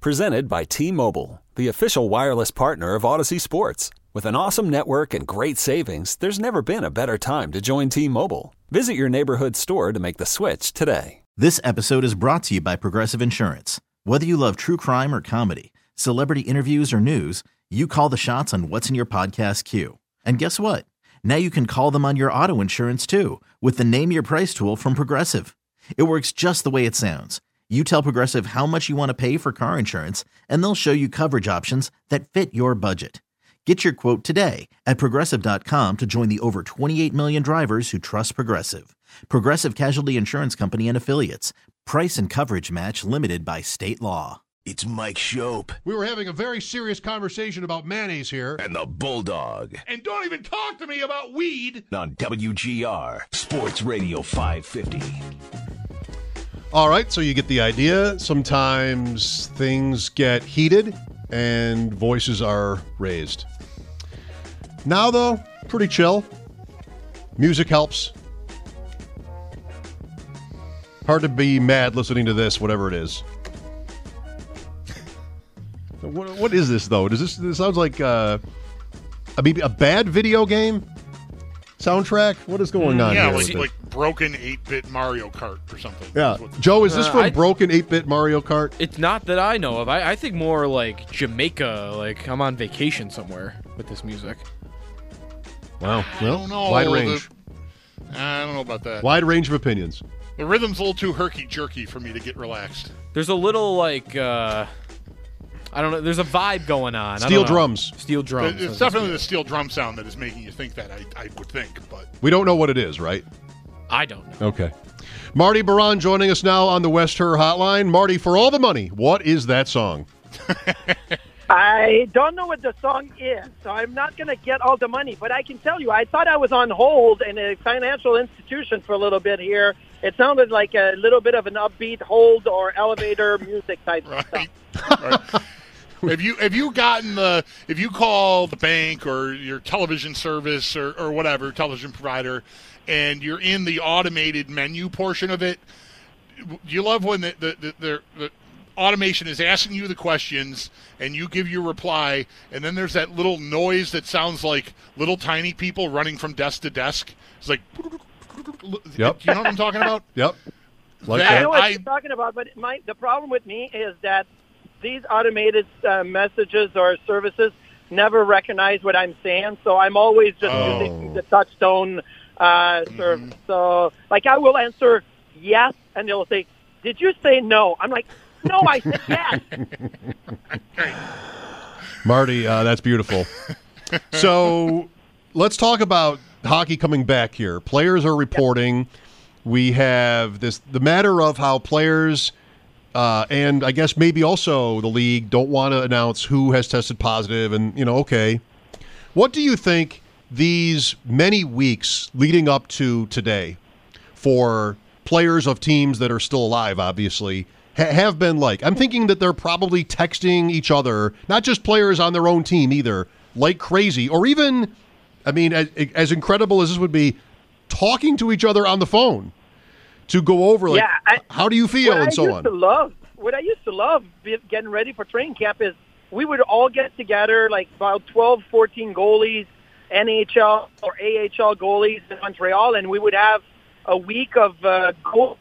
Presented by T-Mobile, the official wireless partner of Odyssey Sports. With an awesome network and great savings, there's never been a better time to join T-Mobile. Visit your neighborhood store to make the switch today. This episode is brought to you by Progressive Insurance. Whether you love true crime or comedy, celebrity interviews or news, you call the shots on what's in your podcast queue. And guess what? Now you can call them on your auto insurance too with the Name Your Price tool from Progressive. It works just the way it sounds. You tell Progressive how much you want to pay for car insurance, and they'll show you coverage options that fit your budget. Get your quote today at Progressive.com to join the over 28 million drivers who trust Progressive. Progressive Casualty Insurance Company and Affiliates. Price and coverage match limited by state law. It's Mike Shope. We were having a very serious conversation about mayonnaise here. And the Bulldog. And don't even talk to me about weed. On WGR, Sports Radio 550. All right, so you get the idea. Sometimes things get heated and voices are raised. Now, though, pretty chill. Music helps. Hard to be mad listening to this, whatever it is. What is this, though? This sounds like a bad video game soundtrack? What is going on here? Yeah, like broken 8-bit Mario Kart or something. Yeah. Joe, is this from broken 8-bit Mario Kart? It's not that I know of. I think more like Jamaica, like I'm on vacation somewhere with this music. Wow. Well, I don't know. Wide range. I don't know about that. Wide range of opinions. The rhythm's a little too herky-jerky for me to get relaxed. There's a little like, I don't know, there's a vibe going on. Steel drums. Steel drums. It's definitely the steel drum sound that is making you think that, I would think. But we don't know what it is, right? I don't know. Okay. Marty Baron joining us now on the West Her Hotline. Marty, for all the money, what is that song? I don't know what the song is, so I'm not going to get all the money. But I can tell you, I thought I was on hold in a financial institution for a little bit here. It sounded like a little bit of an upbeat hold or elevator music type stuff. Right. Have you call the bank or your television service or whatever television provider, and you're in the automated menu portion of it? Do you love when the automation is asking you the questions and you give your reply, and then there's that little noise that sounds like little tiny people running from desk to desk? It's like, yep. You know what I'm talking about? Yep. Like I know what you're talking about, but the problem with me is that these automated messages or services never recognize what I'm saying, so I'm always just using the touch-tone service. So, like, I will answer yes, and they'll say, "Did you say no?" I'm like, "No, I said yes." Marty, that's beautiful. So, let's talk about hockey coming back here. Players are reporting. Yep. We have the matter of how players and I guess maybe also the league don't want to announce who has tested positive and, okay. What do you think these many weeks leading up to today for players of teams that are still alive, obviously, have been like? I'm thinking that they're probably texting each other, not just players on their own team either, like crazy, or even, as incredible as this would be, talking to each other on the phone to go over, how do you feel, and so on. What I used to love getting ready for training camp is we would all get together, like about 12, 14 goalies, NHL or AHL goalies in Montreal, and we would have a week of boot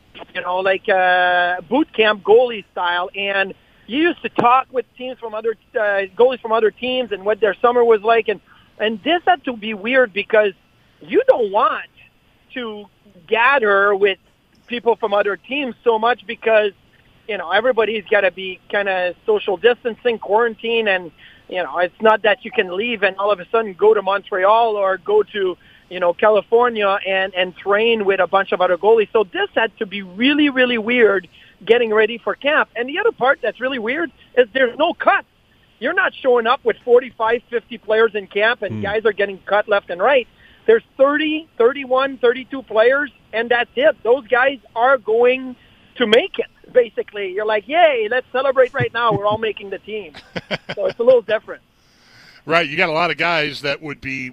camp goalie style. And you used to talk with teams from other goalies from other teams and what their summer was like. And this had to be weird because you don't want to gather with people from other teams so much because, everybody's got to be kind of social distancing, quarantine, and, it's not that you can leave and all of a sudden go to Montreal or go to, California and train with a bunch of other goalies. So this had to be really, really weird getting ready for camp. And the other part that's really weird is there's no cuts. You're not showing up with 45, 50 players in camp and guys are getting cut left and right. There's 30, 31, 32 players, and that's it. Those guys are going to make it, basically. You're like, yay, let's celebrate right now. We're all making the team. So it's a little different. Right. You got a lot of guys that would be,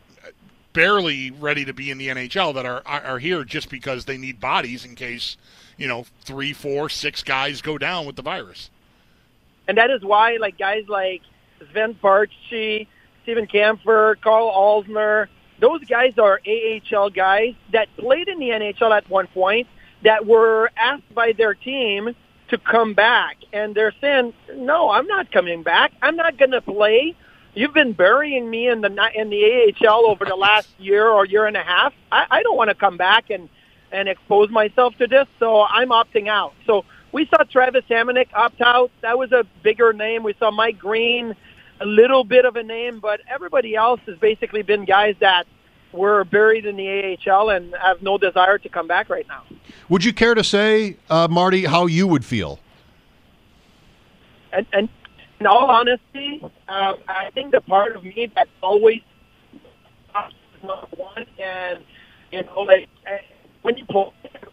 barely ready to be in the NHL that are here just because they need bodies in case, 3, 4, 6 guys go down with the virus. And that is why, like, guys like Sven Barchi, Steven Kampfer, Carl Alsner, those guys are AHL guys that played in the NHL at one point that were asked by their team to come back. And they're saying, no, I'm not coming back. I'm not going to play. You've been burying me in the AHL over the last year or year and a half. I don't want to come back and expose myself to this, so I'm opting out. So we saw Travis Hamonic opt out. That was a bigger name. We saw Mike Green, a little bit of a name, but everybody else has basically been guys that were buried in the AHL and have no desire to come back right now. Would you care to say, Marty, how you would feel? And in all honesty, I think the part of me that's always number one, and when you pull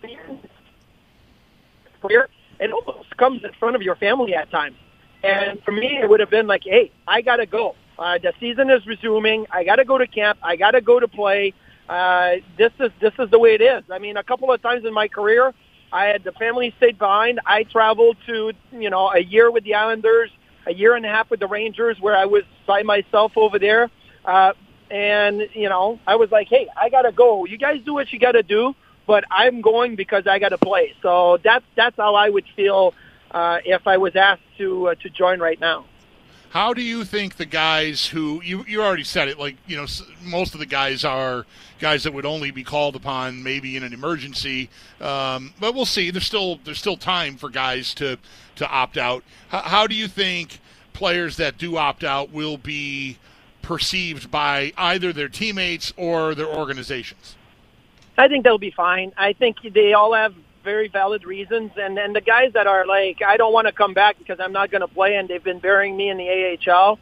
career, it almost comes in front of your family at times. And for me, it would have been like, hey, I got to go. The season is resuming. I got to go to camp. I got to go to play. This is the way it is. I mean, a couple of times in my career, I had the family stayed behind. I traveled to, a year with the Islanders, a year and a half with the Rangers, where I was by myself over there. And I was like, hey, I got to go. You guys do what you got to do, but I'm going because I got to play. So that's how I would feel if I was asked to join right now. How do you think the guys who you already said it, like, most of the guys are guys that would only be called upon maybe in an emergency, but we'll see. There's still time for guys to opt out. How do you think players that do opt out will be perceived by either their teammates or their organizations? I think they'll be fine. I think they all have very valid reasons, and the guys that are like, I don't want to come back because I'm not going to play, and they've been burying me in the AHL.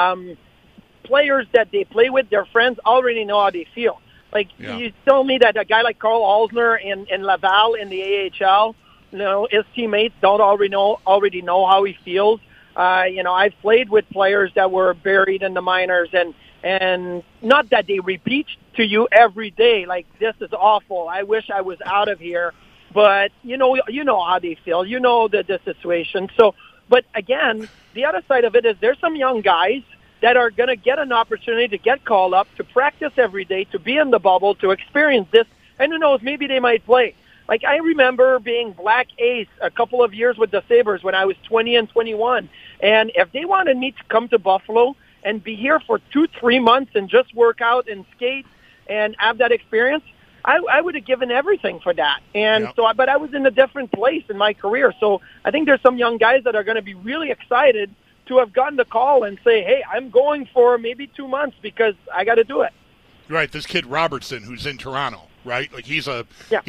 Players that they play with, their friends already know how they feel. Like, you tell me that a guy like Carl Alsner in Laval in the AHL, his teammates don't already know how he feels. I've played with players that were buried in the minors, and not that they repeat to you every day, like, this is awful, I wish I was out of here. But, you know how they feel. You know the situation. So, but again, the other side of it is there's some young guys that are going to get an opportunity to get called up, to practice every day, to be in the bubble, to experience this. And who knows, maybe they might play. Like, I remember being black ace a couple of years with the Sabres when I was 20 and 21. And if they wanted me to come to Buffalo and be here for 2-3 months and just work out and skate and have that experience, I would have given everything for that. And but I was in a different place in my career. So I think there's some young guys that are going to be really excited to have gotten the call and say, hey, I'm going for maybe 2 months because I got to do it. Right. This kid Robertson, who's in Toronto, right? Like, he's a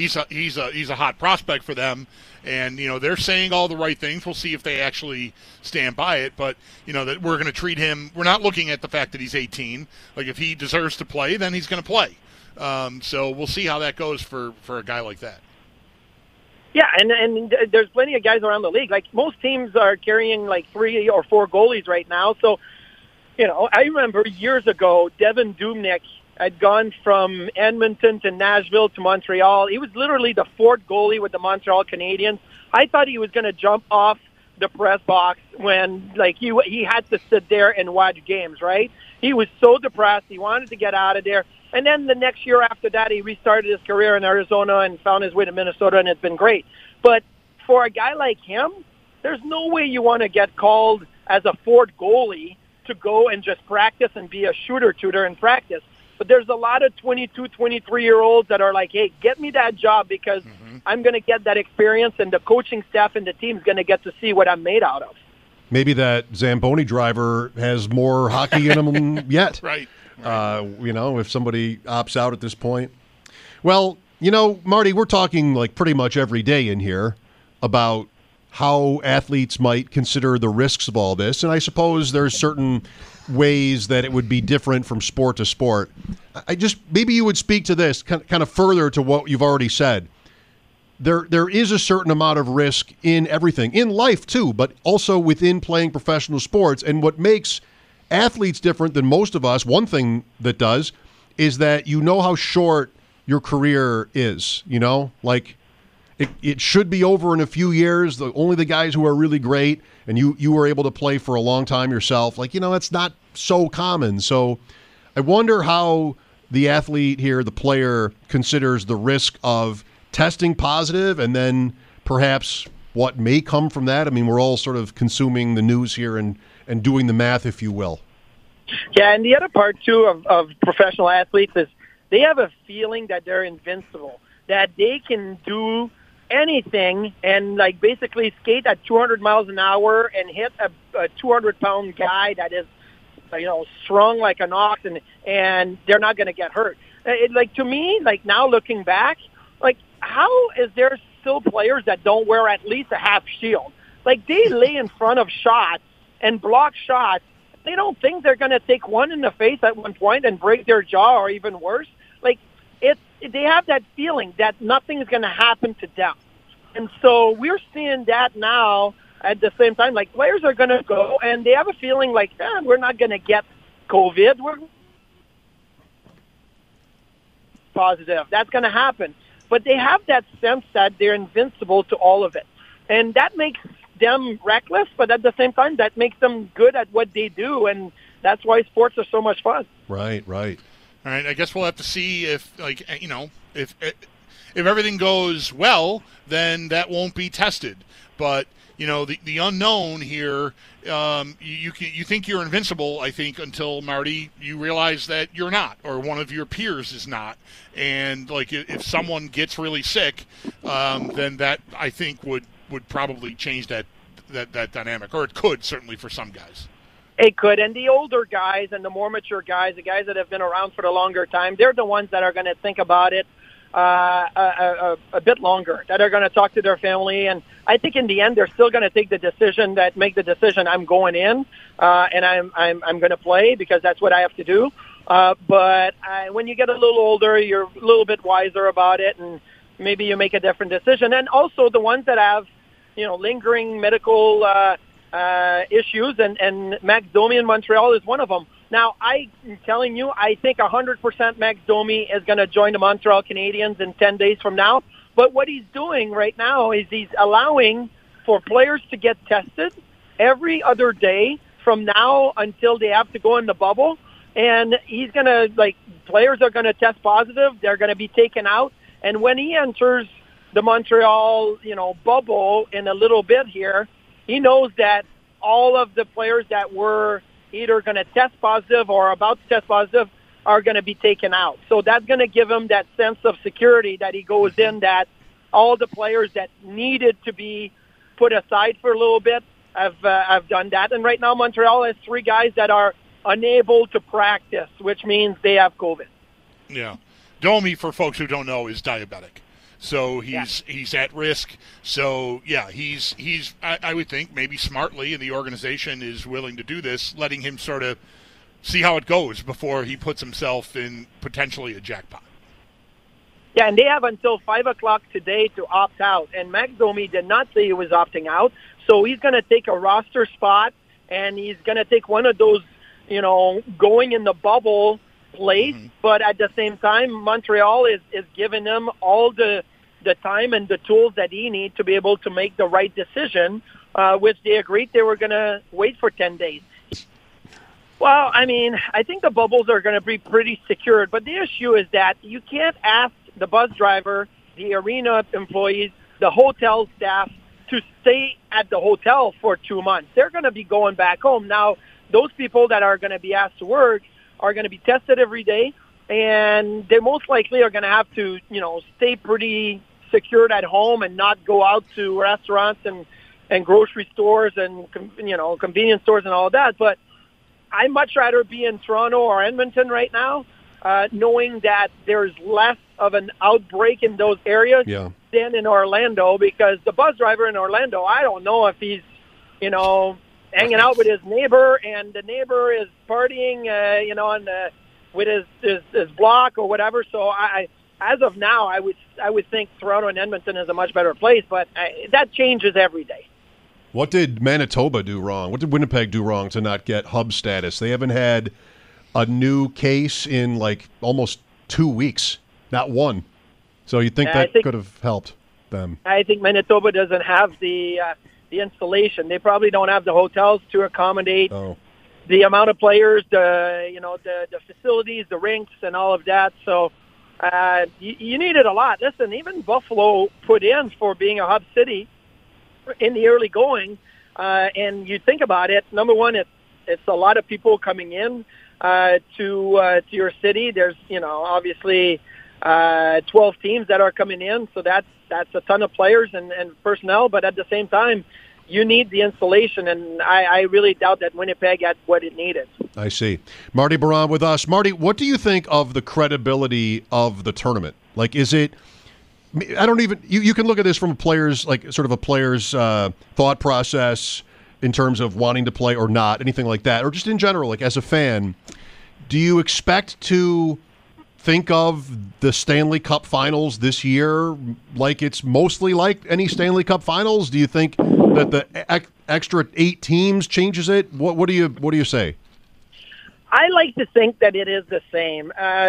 hot prospect for them. And, they're saying all the right things. We'll see if they actually stand by it. But, that we're going to treat him, we're not looking at the fact that he's 18. Like, if he deserves to play, then he's going to play. So we'll see how that goes for a guy like that. Yeah, and there's plenty of guys around the league. Like, most teams are carrying like 3 or 4 goalies right now. So, I remember years ago, Devin Dubnyk had gone from Edmonton to Nashville to Montreal. He was literally the 4th goalie with the Montreal Canadiens. I thought he was going to jump off the press box when, like, he had to sit there and watch games, right? He was so depressed. He wanted to get out of there. And then the next year after that, he restarted his career in Arizona and found his way to Minnesota, and it's been great. But for a guy like him, there's no way you want to get called as a 4th goalie to go and just practice and be a shooter-tutor in practice. But there's a lot of 22, 23-year-olds that are like, hey, get me that job because I'm going to get that experience, and the coaching staff and the team's going to get to see what I'm made out of. Maybe that Zamboni driver has more hockey in him yet. Right. If somebody opts out at this point. Well, Marty, we're talking like pretty much every day in here about how athletes might consider the risks of all this. And I suppose there's certain ways that it would be different from sport to sport. Maybe you would speak to this kind of further to what you've already said. There is a certain amount of risk in everything, in life too, but also within playing professional sports. And what makes athletes different than most of us, one thing that does, is that how short your career is, like it should be over in a few years. Only the guys who are really great, and you were able to play for a long time yourself. Like, that's not so common. So I wonder how the athlete here, the player, considers the risk of testing positive and then perhaps what may come from that. I mean, we're all sort of consuming the news here and doing the math, if you will. Yeah, and the other part, too, of professional athletes is they have a feeling that they're invincible, that they can do anything and, like, basically skate at 200 miles an hour and hit a 200-pound guy that is, strung like an ox, and they're not going to get hurt. To me, now looking back, how is there still players that don't wear at least a half shield? They lay in front of shots and block shots. They don't think they're going to take one in the face at one point and break their jaw or even worse. They have that feeling that nothing's going to happen to them. And so we're seeing that now at the same time. Players are going to go, and they have a feeling we're not going to get COVID. We're positive. That's going to happen. But they have that sense that they're invincible to all of it. And that makes them reckless, but at the same time, that makes them good at what they do, and that's why sports are so much fun. Right. All right, I guess we'll have to see if everything goes well, then that won't be tested. But the unknown here, you think you're invincible, I think, until, Marty, you realize that you're not, or one of your peers is not. And if someone gets really sick, then that, I think, would probably change that dynamic, or it could, certainly, for some guys. It could, and the older guys and the more mature guys, the guys that have been around for the longer time, they're the ones that are going to think about it a bit longer, that are going to talk to their family, and I think in the end they're still going to take the decision, I'm going in, and I'm going to play because that's what I have to do. But when you get a little older, you're a little bit wiser about it, and maybe you make a different decision. And also the ones that have, lingering medical issues, and Max Domi in Montreal is one of them. Now, I'm telling you, I think 100% Max Domi is going to join the Montreal Canadiens in 10 days from now. But what he's doing right now is he's allowing for players to get tested every other day from now until they have to go in the bubble. And he's going to, players are going to test positive. They're going to be taken out. And when he enters the Montreal, bubble in a little bit here, he knows that all of the players that were either going to test positive or about to test positive are going to be taken out. So that's going to give him that sense of security that he goes in, that all the players that needed to be put aside for a little bit have done that. And right now Montreal has 3 guys that are unable to practice, which means they have COVID. Yeah. Domi, for folks who don't know, is diabetic. So he's at risk. So, yeah, he's I would think maybe smartly, and the organization is willing to do this, letting him sort of see how it goes before he puts himself in potentially a jackpot. Yeah, and they have until 5 o'clock today to opt out. And Max Domi did not say he was opting out. So he's going to take a roster spot, and he's going to take one of those, going in the bubble place. Mm-hmm. But at the same time, Montreal is giving him all the time and the tools that he needs to be able to make the right decision, which they agreed they were going to wait for 10 days. Well, I mean, I think the bubbles are going to be pretty secured, but the issue is that you can't ask the bus driver, the arena employees, the hotel staff to stay at the hotel for 2 months. They're going to be going back home. Now, those people that are going to be asked to work are going to be tested every day, and they most likely are going to have to, stay pretty secured at home and not go out to restaurants and grocery stores and, convenience stores and all that. But I'd much rather be in Toronto or Edmonton right now, knowing that there's less of an outbreak in those areas than in Orlando, because the bus driver in Orlando, I don't know if he's, hanging out with his neighbor and the neighbor is partying, with his block or whatever. So as of now, I would think Toronto and Edmonton is a much better place, but that changes every day. What did Manitoba do wrong? What did Winnipeg do wrong to not get hub status? They haven't had a new case in almost 2 weeks, not one. So you think that could have helped? them. I think Manitoba doesn't have the installation. They probably don't have the hotels to accommodate the amount of players, the facilities, the rinks, and all of that. So you needed a lot. Listen, even Buffalo put in for being a hub city in the early going. And you think about it, number one, it's a lot of people coming in to your city. There's, obviously 12 teams that are coming in, so that's a ton of players and personnel. But at the same time, you need the installation, and I really doubt that Winnipeg had what it needed. I see. Marty Biron with us. Marty, what do you think of the credibility of the tournament? Like, is it? I don't even. You can look at this from a player's, like, sort of a player's thought process in terms of wanting to play or not, anything like that, or just in general, like as a fan, do you expect to think of the Stanley Cup Finals this year like it's mostly like any Stanley Cup Finals? Do you think that the extra 8 teams changes it? What do you say? I like to think that it is the same.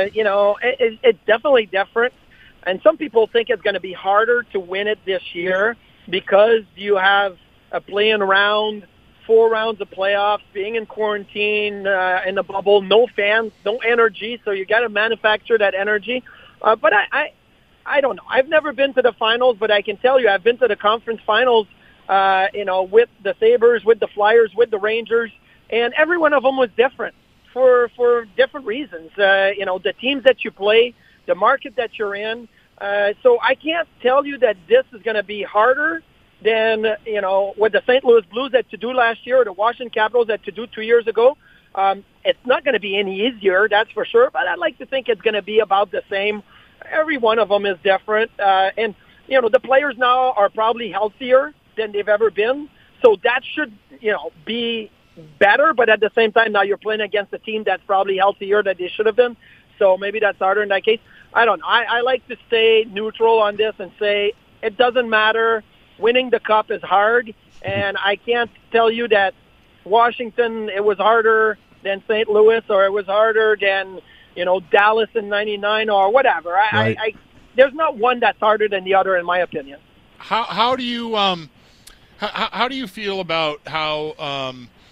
It's definitely different, and some people think it's going to be harder to win it this year because you have a play-in round, 4 rounds of playoffs, being in quarantine, in the bubble, no fans, no energy, so you got to manufacture that energy. But I don't know. I've never been to the finals, but I can tell you I've been to the conference finals, with the Sabres, with the Flyers, with the Rangers, and every one of them was different for different reasons. The teams that you play, the market that you're in. So I can't tell you that this is going to be harder than, what the St. Louis Blues had to do last year or the Washington Capitals had to do 2 years ago. It's not going to be any easier, that's for sure, but I'd like to think it's going to be about the same. Every one of them is different. And the players now are probably healthier than they've ever been. So that should, be better, but at the same time, now you're playing against a team that's probably healthier than they should have been. So maybe that's harder in that case. I don't know. I like to stay neutral on this and say it doesn't matter. Winning the cup is hard, and I can't tell you that Washington, it was harder than St. Louis, or it was harder than, Dallas in 99 or whatever. Right. There's not one that's harder than the other, in my opinion. How do you how do you feel about how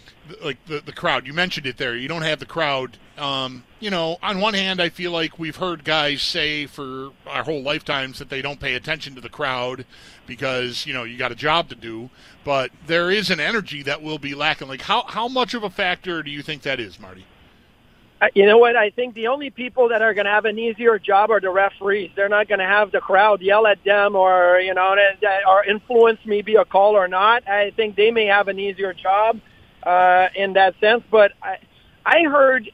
the crowd? You mentioned it there. You don't have the crowd. On one hand, I feel like we've heard guys say for our whole lifetimes that they don't pay attention to the crowd because, you got a job to do. But there is an energy that will be lacking. Like, how much of a factor do you think that is, Marty? You know what? I think the only people that are going to have an easier job are the referees. They're not going to have the crowd yell at them or, or influence maybe a call or not. I think they may have an easier job in that sense. But I heard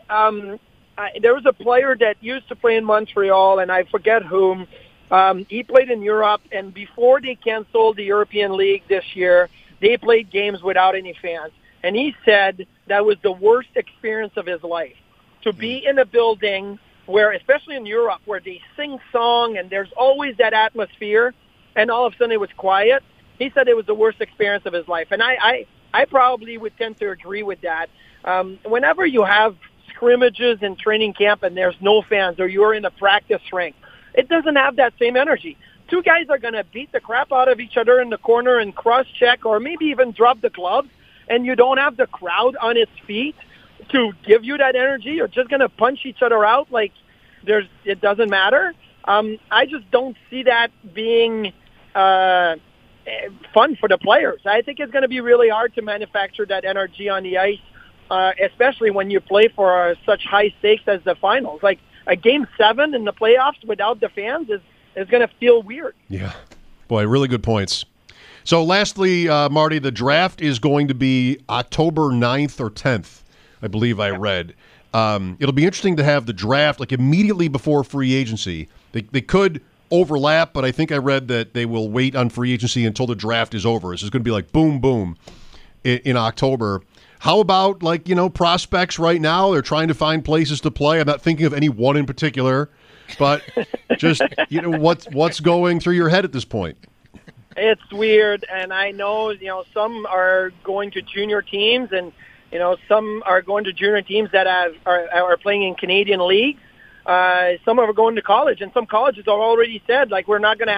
there was a player that used to play in Montreal, and I forget whom. He played in Europe, and before they canceled the European League this year, they played games without any fans. And he said that was the worst experience of his life. To be in a building where, especially in Europe, where they sing song and there's always that atmosphere, and all of a sudden it was quiet. He said it was the worst experience of his life. And I probably would tend to agree with that. Whenever you have scrimmages in training camp and there's no fans, or you're in a practice rink, it doesn't have that same energy. 2 guys are going to beat the crap out of each other in the corner and cross-check or maybe even drop the gloves, and you don't have the crowd on its feet to give you that energy. You're just going to punch each other out like it doesn't matter. I just don't see that being fun for the players. I think it's going to be really hard to manufacture that energy on the ice, especially when you play for such high stakes as the finals. Like a Game 7 in the playoffs without the fans is going to feel weird. Yeah. Boy, really good points. So lastly, Marty, the draft is going to be October 9th or 10th. I believe I read. It'll be interesting to have the draft like immediately before free agency. They could overlap, but I think I read that they will wait on free agency until the draft is over. This is going to be like boom, boom in October. How about prospects right now? They're trying to find places to play. I'm not thinking of any one in particular, but just what's going through your head at this point? It's weird, and I know some are going to junior teams and. Some are going to junior teams that are playing in Canadian leagues. Some are going to college, and some colleges have already said, we're not going to have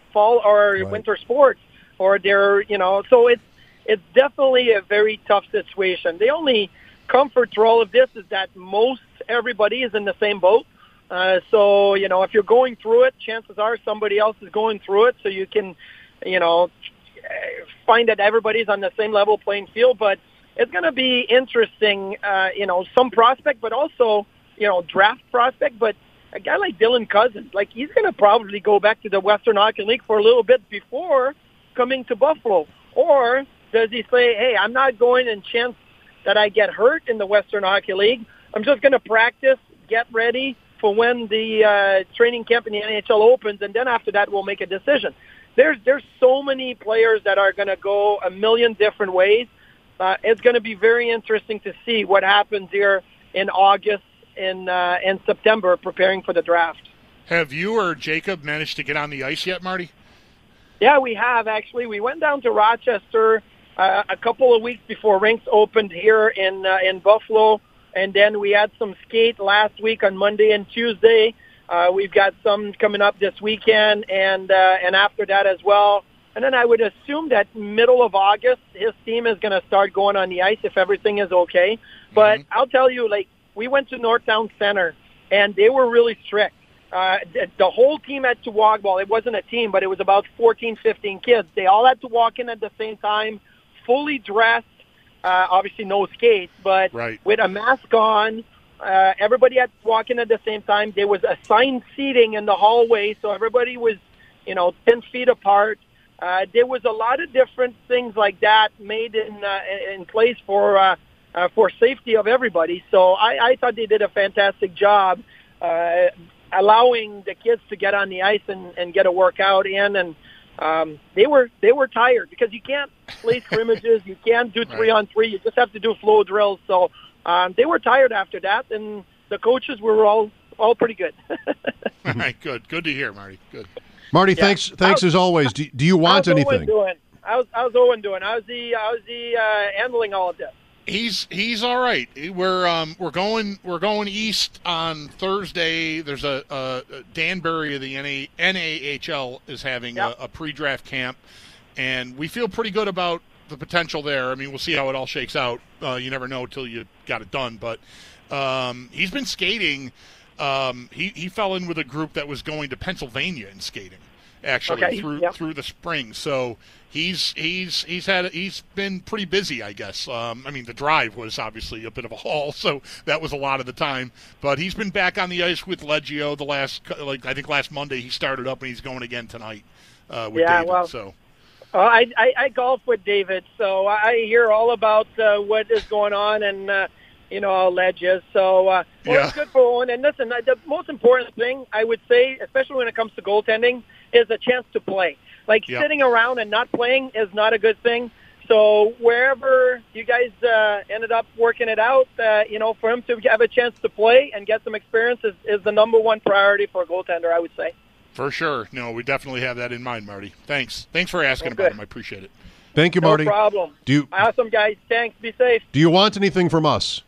fall or winter sports, or they're, so it's definitely a very tough situation. The only comfort to all of this is that most everybody is in the same boat. So, if you're going through it, chances are somebody else is going through it, so you can, find that everybody's on the same level playing field. But it's going to be interesting, some prospect, but also, draft prospect. But a guy like Dylan Cousins, he's going to probably go back to the Western Hockey League for a little bit before coming to Buffalo. Or does he say, hey, I'm not going and chance that I get hurt in the Western Hockey League. I'm just going to practice, get ready for when the training camp in the NHL opens, and then after that we'll make a decision. There's so many players that are going to go a million different ways. It's going to be very interesting to see what happens here in August and September preparing for the draft. Have you or Jacob managed to get on the ice yet, Marty? Yeah, we have, actually. We went down to Rochester a couple of weeks before rinks opened here in Buffalo, and then we had some skate last week on Monday and Tuesday. We've got some coming up this weekend, and after that as well. And then I would assume that middle of August, his team is going to start going on the ice if everything is okay. But I'll tell you, we went to Northtown Center, and they were really strict. The whole team had to walk. Well, it wasn't a team, but it was about 14, 15 kids. They all had to walk in at the same time, fully dressed, obviously no skates, but with a mask on. Everybody had to walk in at the same time. There was assigned seating in the hallway, so everybody was, 10 feet apart. There was a lot of different things like that made in place for safety of everybody. So I thought they did a fantastic job allowing the kids to get on the ice and get a workout in. And they were tired because you can't play scrimmages, you can't do 3-on-3, you just have to do flow drills. So they were tired after that, and the coaches were all pretty good. All right, good to hear, Marty. Good. Marty, thanks as always. Do you want anything? How's Owen doing? How's he handling all of this? He's all right. We're going east on Thursday. There's a Danbury of the NAHL is having a pre-draft camp, and we feel pretty good about the potential there. I mean, we'll see how it all shakes out. You never know till you got it done. But he's been skating. He fell in with a group that was going to Pennsylvania and skating actually through the spring. So he's been pretty busy, I guess. I mean, the drive was obviously a bit of a haul, so that was a lot of the time. But he's been back on the ice with Leggio I think last Monday he started up, and he's going again tonight with David. Well, so. I golf with David, so I hear all about what is going on and how Ledge is. So it's good for Owen. And listen, the most important thing I would say, especially when it comes to goaltending, is a chance to play. Sitting around and not playing is not a good thing. So wherever you guys ended up working it out, for him to have a chance to play and get some experience is the number one priority for a goaltender, I would say. For sure. No, we definitely have that in mind, Marty. Thanks for asking about him. I appreciate it. Thank you, Marty. No problem. Awesome, guys. Thanks. Be safe. Do you want anything from us?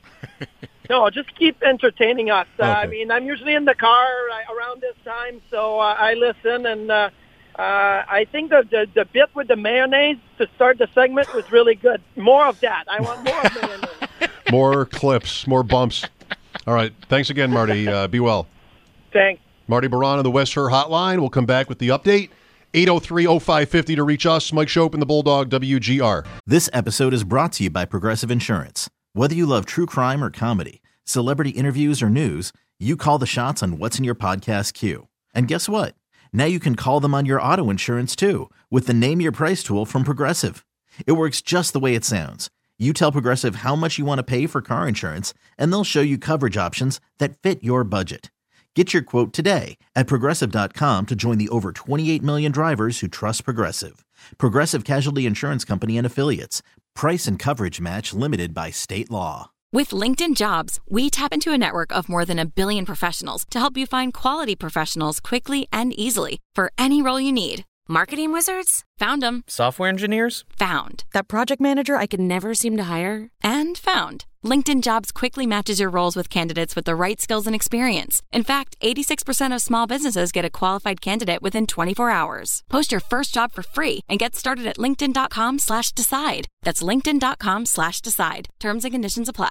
No, just keep entertaining us. Okay. I mean, I'm usually in the car around this time, so I listen. And I think the bit with the mayonnaise to start the segment was really good. More of that. I want more of mayonnaise. More clips, more bumps. All right. Thanks again, Marty. Be well. Thanks. Marty Baron of the West Her Hotline. We'll come back with the update. 803-0550 to reach us. Mike Schopp and the Bulldog, WGR. This episode is brought to you by Progressive Insurance. Whether you love true crime or comedy, celebrity interviews or news, you call the shots on what's in your podcast queue. And guess what? Now you can call them on your auto insurance too with the Name Your Price tool from Progressive. It works just the way it sounds. You tell Progressive how much you want to pay for car insurance, and they'll show you coverage options that fit your budget. Get your quote today at Progressive.com to join the over 28 million drivers who trust Progressive. Progressive Casualty Insurance Company and Affiliates. Price and coverage match limited by state law. With LinkedIn Jobs, we tap into a network of more than 1 billion professionals to help you find quality professionals quickly and easily for any role you need. Marketing wizards? Found them. Software engineers? Found. That project manager I could never seem to hire? And found. LinkedIn Jobs quickly matches your roles with candidates with the right skills and experience. In fact, 86% of small businesses get a qualified candidate within 24 hours. Post your first job for free and get started at linkedin.com/decide. That's linkedin.com/decide. Terms and conditions apply.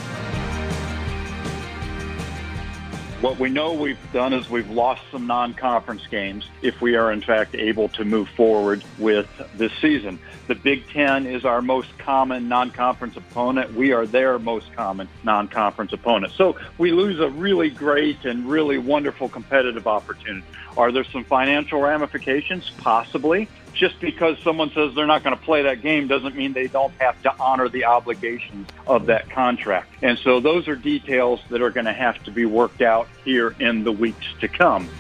What we know we've done is we've lost some non-conference games if we are in fact able to move forward with this season. The Big Ten is our most common non-conference opponent. We are their most common non-conference opponent. So we lose a really great and really wonderful competitive opportunity. Are there some financial ramifications? Possibly. Just because someone says they're not going to play that game doesn't mean they don't have to honor the obligations of that contract. And so those are details that are going to have to be worked out here in the weeks to come.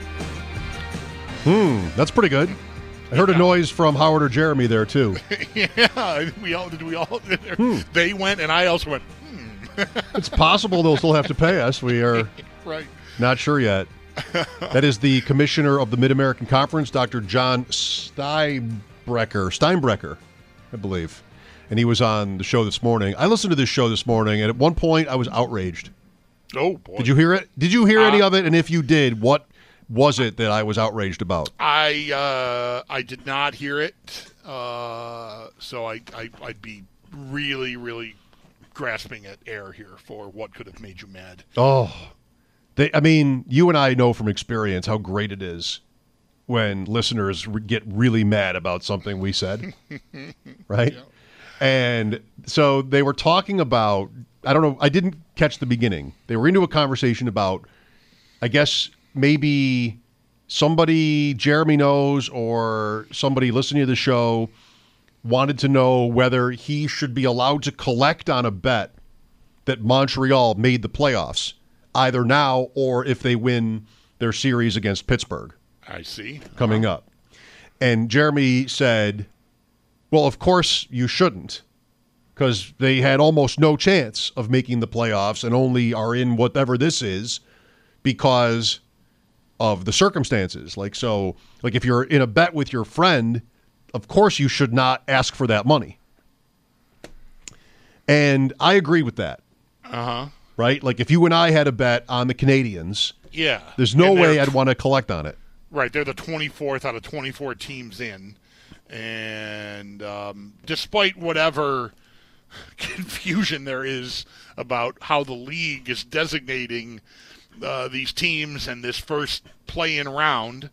That's pretty good. I heard a noise from Howard or Jeremy there, too. Yeah, we all. They went, and I also went, It's possible they'll still have to pay us. We are right. Not sure yet. That is the commissioner of the Mid-American Conference, Dr. John Steinbrecher, I believe. And he was on the show this morning. I listened to this show this morning, and at one point I was outraged. Oh, boy. Did you hear it? Did you hear any of it? And if you did, what was it that I was outraged about? I did not hear it, so I'd be really, really grasping at air here for what could have made you mad. Oh, you and I know from experience how great it is when listeners get really mad about something we said, right? Yeah. And so they were talking about, I don't know, I didn't catch the beginning. They were into a conversation about, I guess, maybe somebody Jeremy knows or somebody listening to the show wanted to know whether he should be allowed to collect on a bet that Montreal made the playoffs, either now or if they win their series against Pittsburgh. I see. Coming up. And Jeremy said, well, of course you shouldn't, because they had almost no chance of making the playoffs and only are in whatever this is because of the circumstances. Like if you're in a bet with your friend, of course you should not ask for that money. And I agree with that. Uh-huh. Right? Like if you and I had a bet on the Canadians, yeah, there's no way I'd want to collect on it. Right. They're the 24th out of 24 teams in. And despite whatever confusion there is about how the league is designating these teams and this first play-in round,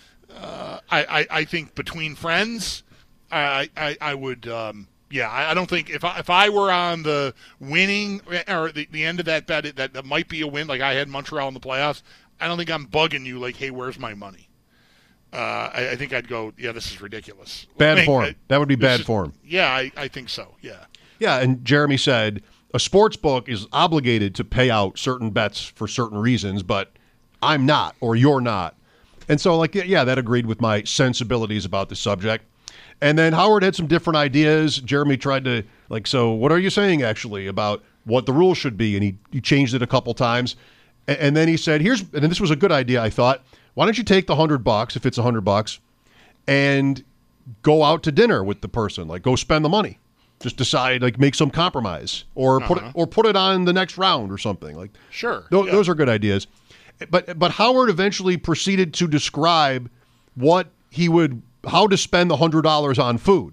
I think between friends, I would I don't think if I were on the winning or the end of that bet that might be a win, like I had Montreal in the playoffs, I don't think I'm bugging you like, hey, where's my money? I think I'd go, yeah, this is ridiculous. Bad form. That would be bad form. Yeah, I think so, yeah. Yeah, and Jeremy said a sports book is obligated to pay out certain bets for certain reasons, but I'm not, or you're not. And so, that agreed with my sensibilities about the subject. And then Howard had some different ideas. Jeremy tried to, so what are you saying, actually, about what the rules should be? And he changed it a couple times. And then he said, and this was a good idea, I thought, why don't you take the $100, if it's $100, and go out to dinner with the person? Go spend the money. Just decide, make some compromise. Or put it on the next round or something. Sure. Those are good ideas. But Howard eventually proceeded to describe how to spend the $100 on food.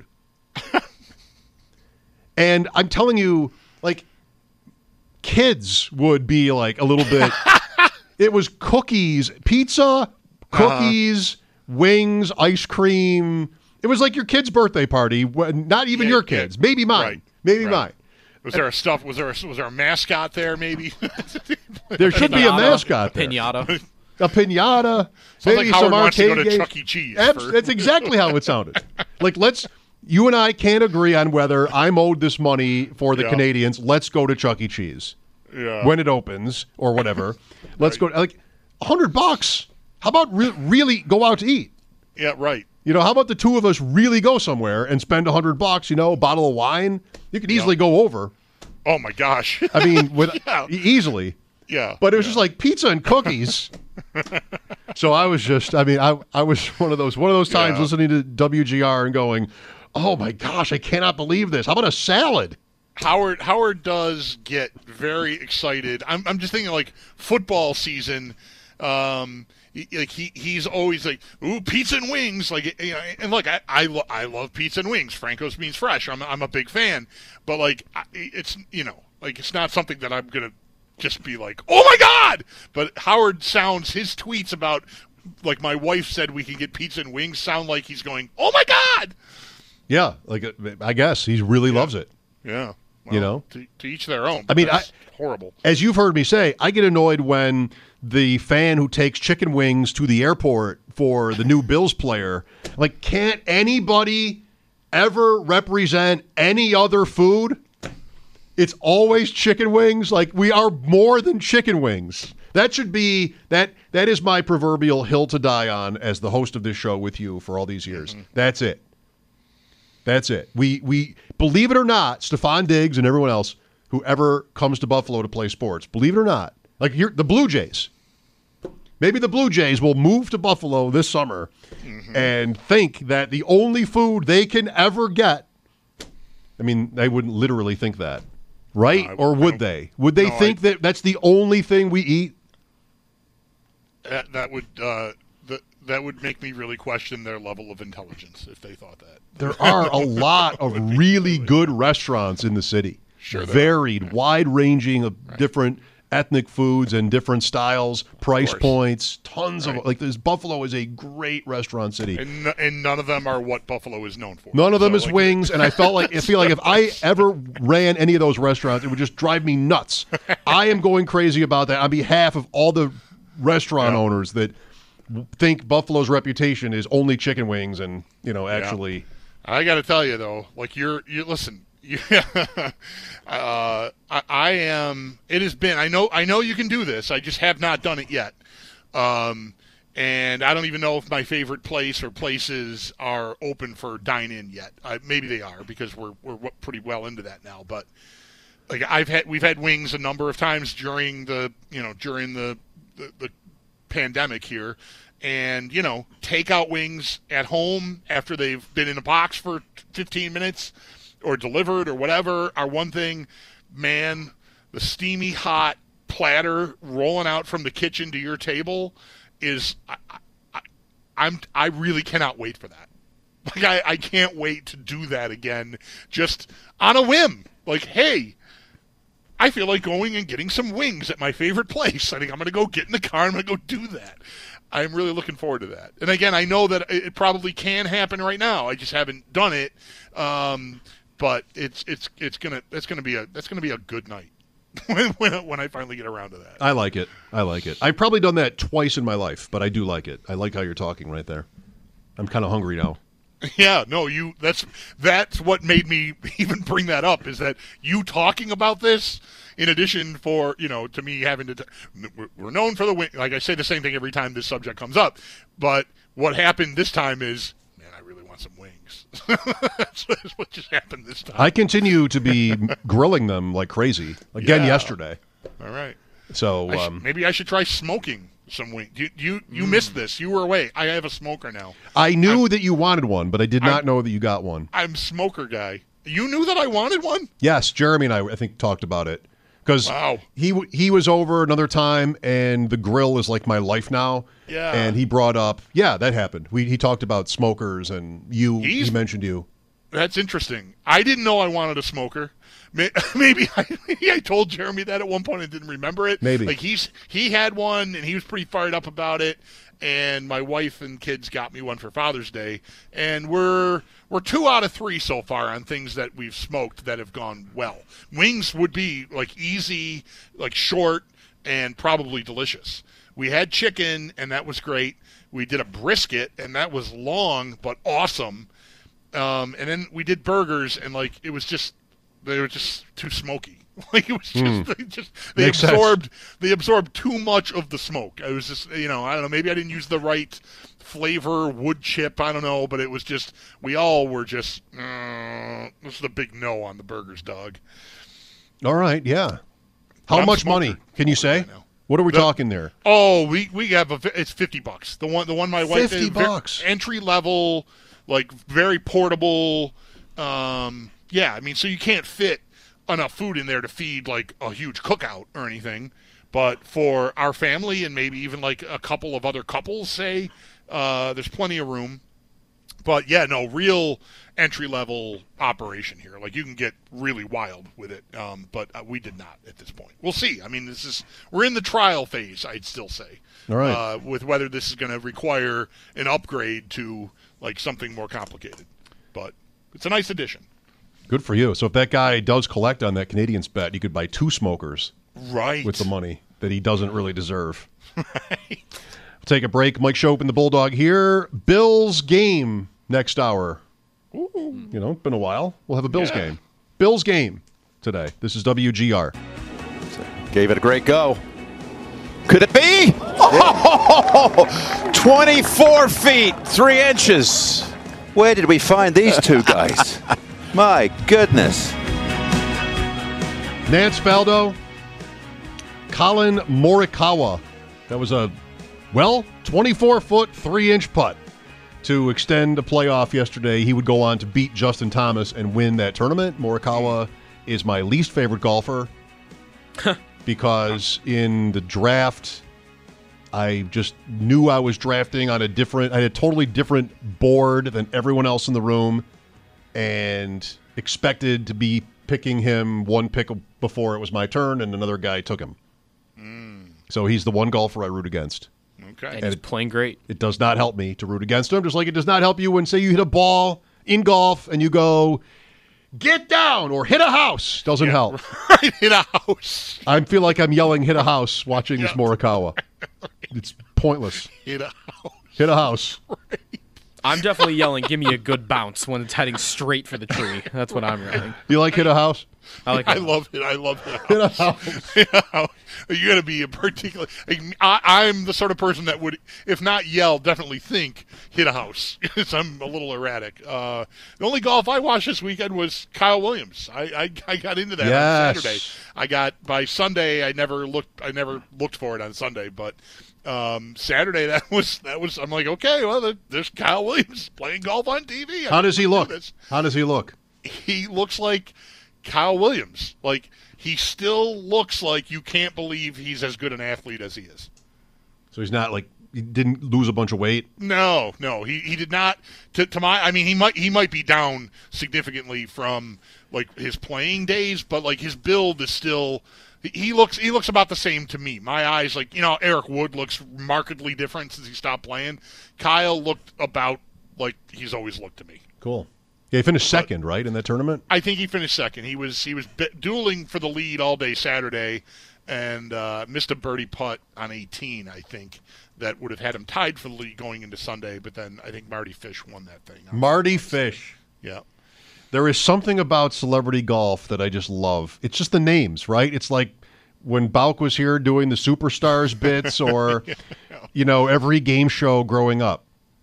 And I'm telling you, kids would be a little bit. It was cookies, pizza, cookies, wings, ice cream. It was like your kid's birthday party. Not even your kids. Maybe mine. Right. Maybe mine. Was there a mascot there? Maybe there should be a mascot there. Pinata. A pinata. Sounds maybe like some Howard wants to arcade go to games. Chuck E. Cheese. That's exactly how it sounded. You and I can't agree on whether I'm owed this money for the Canadians. Let's go to Chuck E. Cheese when it opens or whatever. Let's go. $100. How about really go out to eat? Yeah, right. How about the two of us really go somewhere and spend $100? A bottle of wine. You could easily go over. Oh my gosh! I mean, easily. Yeah. But it was just pizza and cookies. So I was just, I was one of those times listening to WGR and going, oh my gosh, I cannot believe this. How about a salad? Howard does get very excited. I'm just thinking like football season. He's always like, ooh, pizza and wings. Like, you know, and look, I love pizza and wings. Franco's Means Fresh. I'm a big fan. But like, it's, you know, like it's not something that I'm gonna just be like, oh my God! But Howard sounds, his tweets about, like, my wife said we can get pizza and wings sound like he's going, oh my God! Yeah, like, I guess he really loves it. Yeah. Well, you know? To each their own. I mean, that's horrible. As you've heard me say, I get annoyed when the fan who takes chicken wings to the airport for the new Bills player, like, can't anybody ever represent any other food? It's always chicken wings. Like, we are more than chicken wings. That should be, that is my proverbial hill to die on as the host of this show with you for all these years. Mm-hmm. That's it. That's it. We believe it or not, Stephon Diggs and everyone else who ever comes to Buffalo to play sports, believe it or not, like the Blue Jays. Maybe the Blue Jays will move to Buffalo this summer and think that the only food they can ever get, I mean, they wouldn't literally think that. Right? Or would they? Would they think that that's the only thing we eat? That would make me really question their level of intelligence if they thought that. There are a lot of really good restaurants in the city. Sure, varied, wide-ranging of different ethnic foods and different styles, price points, tons of, like, this Buffalo is a great restaurant city. And none of them are what Buffalo is known for. None of them is like, wings, and I feel like if I ever ran any of those restaurants, it would just drive me nuts. I am going crazy about that on behalf of all the restaurant owners that think Buffalo's reputation is only chicken wings and, you know, actually. I got to tell you, though, like, you listen, I am. It has been. I know you can do this. I just have not done it yet. And I don't even know if my favorite place or places are open for dine-in yet. Maybe they are because we're pretty well into that now. But like we've had wings a number of times during the pandemic here. And, you know, takeout wings at home after they've been in a box for 15 minutes or delivered or whatever are one thing. Man, the steamy hot platter rolling out from the kitchen to your table is I really cannot wait for that. Like I can't wait to do that again just on a whim. Like, hey, I feel like going and getting some wings at my favorite place. I think I'm going to go get in the car and I'm going to go do that. I'm really looking forward to that. And again, I know that it probably can happen right now. I just haven't done it. But it's gonna be a good night when I finally get around to that. I like it. I've probably done that twice in my life, but I do like it. I like how you're talking right there. I'm kind of hungry now. Yeah, no, that's what made me even bring that up, is that you talking about this, in addition for, you know, to me having to, we're known for the win. Like I say the same thing every time this subject comes up, but what happened this time is, man, I really want some wings. That's what just happened this time. I continue to be grilling them like crazy. Again, yesterday. All right. So maybe I should try smoking some wings. You missed this. You were away. I have a smoker now. I knew that you wanted one, but I did not know that you got one. I'm smoker guy. You knew that I wanted one? Yes, Jeremy and I think talked about it. Because he was over another time, and the grill is like my life now. Yeah. And he brought up, that happened. He talked about smokers, and he mentioned you. That's interesting. I didn't know I wanted a smoker. Maybe I told Jeremy that at one point and didn't remember it. Maybe. Like he had one, and he was pretty fired up about it. And my wife and kids got me one for Father's Day, and we're 2 out of 3 so far on things that we've smoked that have gone well. Wings would be like easy, like short, and probably delicious. We had chicken, and that was great. We did a brisket, and that was long but awesome. And then we did burgers, and like they were just too smoky. Like it was just they absorbed too much of the smoke. I was just, I don't know, maybe I didn't use the right flavor, wood chip, I don't know, but it was just, we all were just this is a big no on the burgers, dog. All right, yeah. How much money can you say? What are we talking there? Oh, we have it's $50. The one my wife $50 entry level, like very portable. Yeah, I mean, so you can't fit enough food in there to feed like a huge cookout or anything. But for our family and maybe even like a couple of other couples, say, there's plenty of room. But yeah, no, real entry-level operation here. Like you can get really wild with it, but we did not at this point. We'll see. I mean, we're in the trial phase, I'd still say. All right. With whether this is going to require an upgrade to like something more complicated, but it's a nice addition. Good for you. So if that guy does collect on that Canadiens bet, you could buy 2 smokers. Right. With the money that he doesn't really deserve. Right. Take a break. Mike Schopp and the Bulldog here. Bills game next hour. Ooh. You know, it's been a while. We'll have a Bills game. Bills game today. This is WGR. Gave it a great go. Could it be? Oh, 24 feet, 3 inches. Where did we find these two guys? My goodness. Nance Faldo, Colin Morikawa. That was a 24-foot, 3-inch putt to extend a playoff yesterday. He would go on to beat Justin Thomas and win that tournament. Morikawa is my least favorite golfer because in the draft, I just knew I was drafting on I had a totally different board than everyone else in the room and expected to be picking him one pick before it was my turn, and another guy took him. So he's the one golfer I root against. Okay. And he's playing great. It does not help me to root against him, just like it does not help you when, say, you hit a ball in golf and you go, get down, or hit a house. Doesn't help. Right, hit a house. I feel like I'm yelling, hit a house, watching this Morikawa. It's pointless. Hit a house. Hit a house. Right. I'm definitely yelling, give me a good bounce when it's heading straight for the tree. That's what I'm yelling. You like hit a house? I love it. I love hit a house. Hit a house. You got to be a particular. I'm the sort of person that would, if not yell, definitely think hit a house. Because I'm a little erratic. The only golf I watched this weekend was Kyle Williams. I got into that on Saturday. By Sunday. I never looked for it on Sunday, but Saturday that was. I'm like, okay, well, there's Kyle Williams playing golf on TV. How does he look? How does he look? He looks like Kyle Williams. Like, he still looks like you can't believe he's as good an athlete as he is. So he's not like, he didn't lose a bunch of weight? No, he did not. To my, I mean, he might be down significantly from like his playing days, but like his build is still. He looks about the same to me. My eyes, like, you know, Eric Wood looks markedly different since he stopped playing. Kyle looked about like he's always looked to me. Cool. Yeah, he finished second, right, in that tournament? I think he finished second. He was dueling for the lead all day Saturday and missed a birdie putt on 18, I think, that would have had him tied for the lead going into Sunday, but then I think Marty Fish won that thing. Marty Fish. Yeah. There is something about celebrity golf that I just love. It's just the names, right? It's like when Bauk was here doing the Superstars bits or, you know, every game show growing up.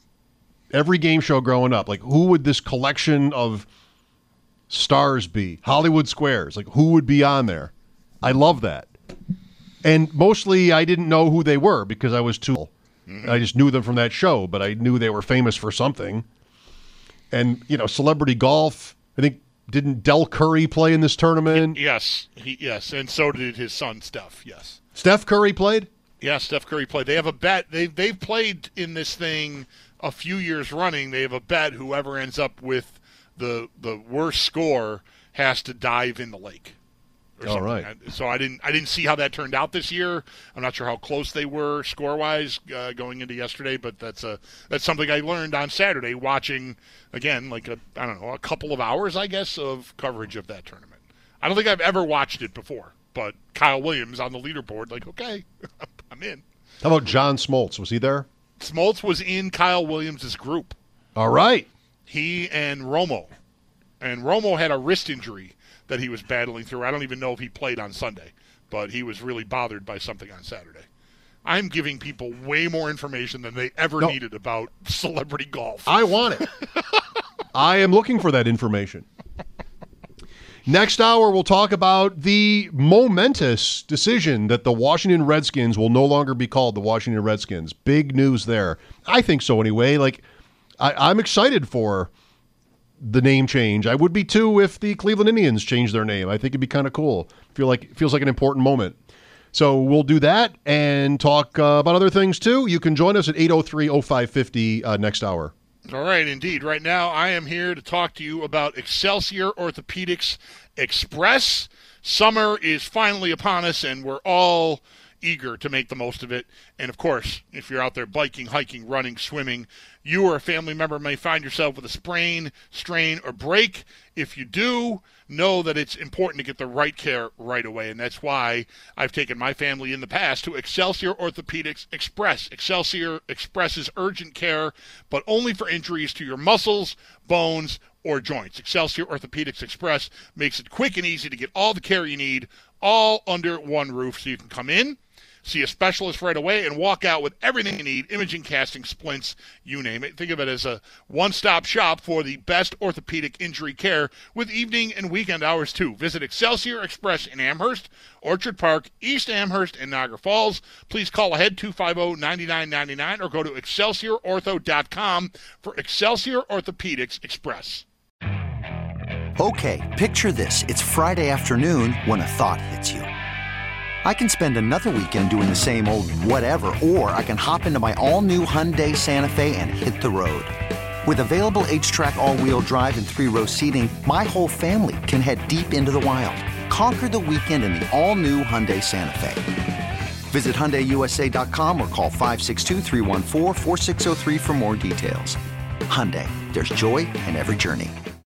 Like, who would this collection of stars be? Hollywood Squares. Like, who would be on there? I love that. And mostly I didn't know who they were because I was too old. I just knew them from that show, but I knew they were famous for something. And, you know, celebrity golf, I think, didn't Del Curry play in this tournament? Yes, and so did his son, Steph, yes. Steph Curry played? Yeah, Steph Curry played. They have a bet. They've played in this thing a few years running. They have a bet whoever ends up with the worst score has to dive in the lake. All right. So I didn't see how that turned out this year. I'm not sure how close they were score-wise going into yesterday, but that's something I learned on Saturday watching, again, like a couple of hours, I guess, of coverage of that tournament. I don't think I've ever watched it before, but Kyle Williams on the leaderboard, like, okay, I'm in. How about John Smoltz? Was he there? Smoltz was in Kyle Williams' group. All right. He and Romo. And Romo had a wrist injury that he was battling through. I don't even know if he played on Sunday, but he was really bothered by something on Saturday. I'm giving people way more information than they ever needed about celebrity golf. I want it. I am looking for that information. Next hour, we'll talk about the momentous decision that the Washington Redskins will no longer be called the Washington Redskins. Big news there. I think so anyway. Like, I'm excited for the name change. I would be too if the Cleveland Indians changed their name. I think it'd be kind of cool. Feels like an important moment. So we'll do that and talk about other things too. You can join us at 803-0550 next hour. All right, indeed. Right now, I am here to talk to you about Excelsior Orthopedics Express. Summer is finally upon us, and we're all eager to make the most of it. And, of course, if you're out there biking, hiking, running, swimming, you or a family member may find yourself with a sprain, strain, or break. If you do, know that it's important to get the right care right away, and that's why I've taken my family in the past to Excelsior Orthopedics Express. Excelsior expresses urgent care, but only for injuries to your muscles, bones, or joints. Excelsior Orthopedics Express makes it quick and easy to get all the care you need, all under one roof, so you can come in, see a specialist right away, and walk out with everything you need, imaging, casting, splints, you name it. Think of it as a one-stop shop for the best orthopedic injury care with evening and weekend hours, too. Visit Excelsior Express in Amherst, Orchard Park, East Amherst, and Niagara Falls. Please call ahead 250-9999 or go to excelsiorortho.com for Excelsior Orthopedics Express. Okay, picture this. It's Friday afternoon when a thought hits you. I can spend another weekend doing the same old whatever, or I can hop into my all-new Hyundai Santa Fe and hit the road. With available H-Track all-wheel drive and 3-row seating, my whole family can head deep into the wild. Conquer the weekend in the all-new Hyundai Santa Fe. Visit HyundaiUSA.com or call 562-314-4603 for more details. Hyundai, there's joy in every journey.